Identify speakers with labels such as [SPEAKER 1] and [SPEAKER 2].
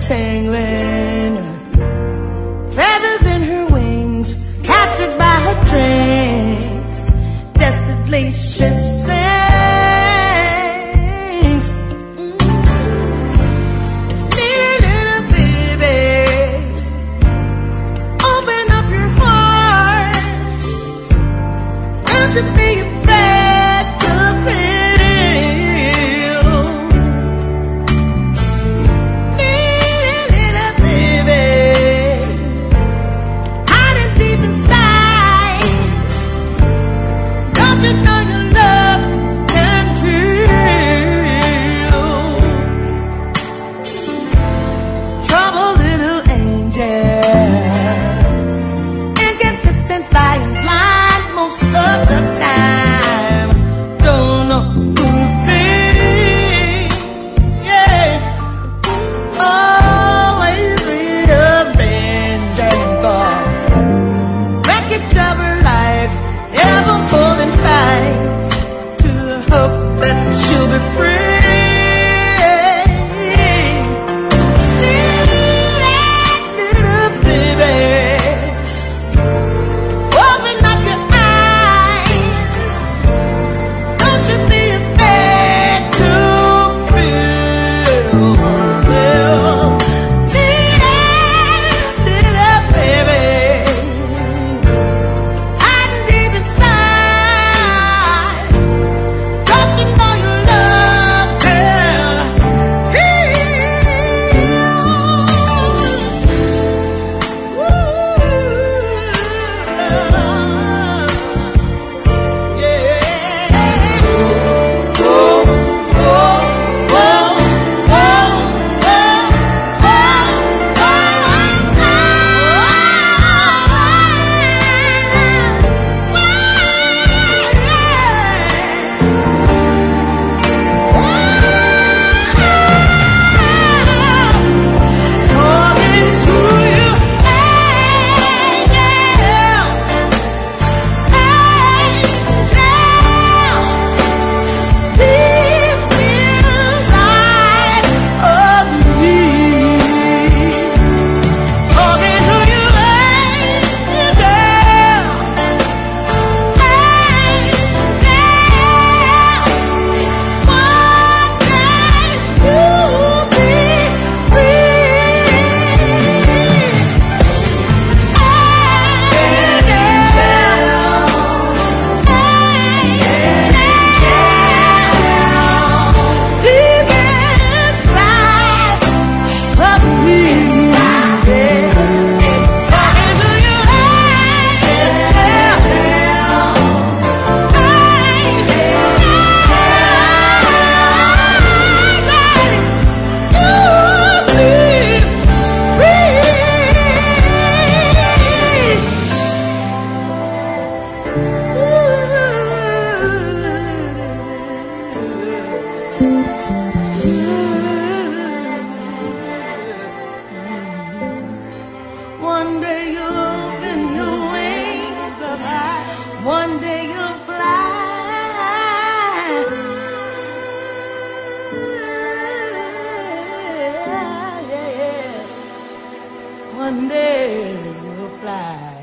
[SPEAKER 1] tangling, feathers in her wings, captured by her trance. Desperately she sings, little baby, open up your heart. Don't you be afraid to feel. Little baby, hiding deep inside. Don't you know your love can feel? Trouble, little angel, inconsistent, flying blind most of the time. Don't know who to be, yeah. Always rearranging the wreckage of her life, ever holding tight to the hope that she'll be free. Little baby, open up your eyes. Don't you be afraid to feel. Little baby, hiding deep inside. Don't you know your love can one day you'll open your wings, one day you'll fly. One day you'll fly.